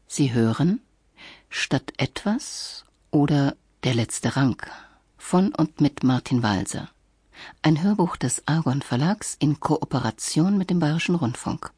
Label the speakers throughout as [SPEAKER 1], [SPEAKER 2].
[SPEAKER 1] Sie hören Statt etwas oder Der letzte Rang von und mit Martin Walser. Ein Hörbuch des Argon Verlags in Kooperation mit dem Bayerischen Rundfunk.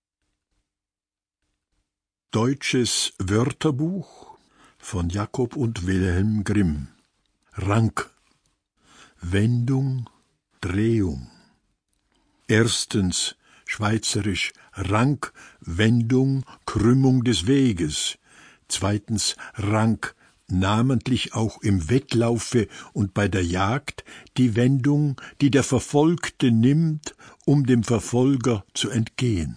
[SPEAKER 2] Deutsches Wörterbuch von Jakob und Wilhelm Grimm. Rank. Wendung, Drehung. Erstens schweizerisch Rank, Wendung, Krümmung des Weges. Zweitens Rank, namentlich auch im Wettlaufe und bei der Jagd, die Wendung, die der Verfolgte nimmt, um dem Verfolger zu entgehen.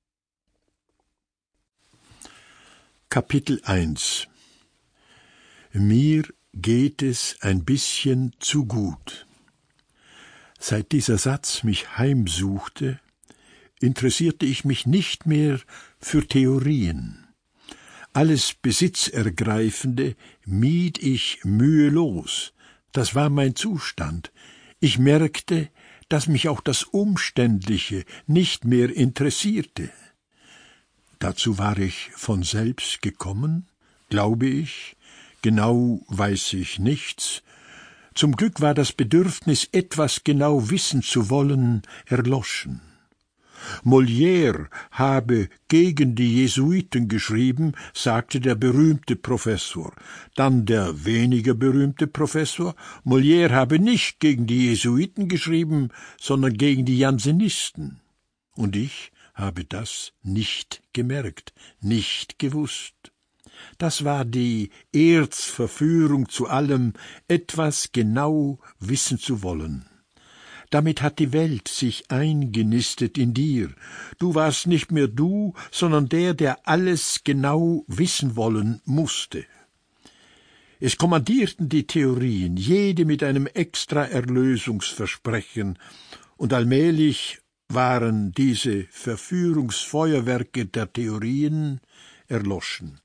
[SPEAKER 2] Kapitel 1. Mir geht es ein bisschen zu gut. Seit dieser Satz mich heimsuchte, interessierte ich mich nicht mehr für Theorien. Alles Besitzergreifende mied ich mühelos. Das war mein Zustand. Ich merkte, dass mich auch das Umständliche nicht mehr interessierte. Dazu war ich von selbst gekommen, glaube ich, genau weiß ich nichts. Zum Glück war das Bedürfnis, etwas genau wissen zu wollen, erloschen. Molière habe gegen die Jesuiten geschrieben, sagte der berühmte Professor. Dann der weniger berühmte Professor, Molière habe nicht gegen die Jesuiten geschrieben, sondern gegen die Jansenisten. Und ich habe das nicht gemerkt, nicht gewusst. Das war die Erzverführung zu allem, etwas genau wissen zu wollen. Damit hat die Welt sich eingenistet in dir. Du warst nicht mehr du, sondern der alles genau wissen wollen musste. Es kommandierten die Theorien, jede mit einem extra Erlösungsversprechen, und allmählich waren diese Verführungsfeuerwerke der Theorien erloschen.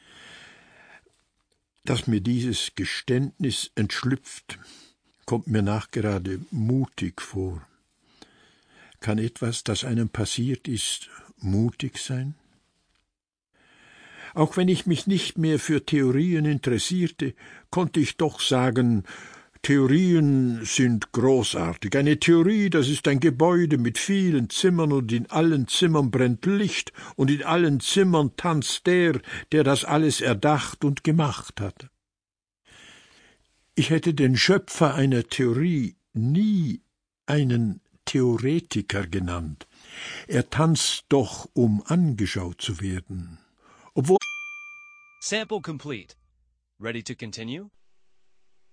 [SPEAKER 2] Dass mir dieses Geständnis entschlüpft, kommt mir nachgerade mutig vor. Kann etwas, das einem passiert ist, mutig sein? Auch wenn ich mich nicht mehr für Theorien interessierte, konnte ich doch sagen, Theorien sind großartig. Eine Theorie, das ist ein Gebäude mit vielen Zimmern, und in allen Zimmern brennt Licht, und in allen Zimmern tanzt der das alles erdacht und gemacht hat. Ich hätte den Schöpfer einer Theorie nie einen Theoretiker genannt. Er tanzt doch, um angeschaut zu werden. Obwohl
[SPEAKER 3] Sample complete. Ready to continue?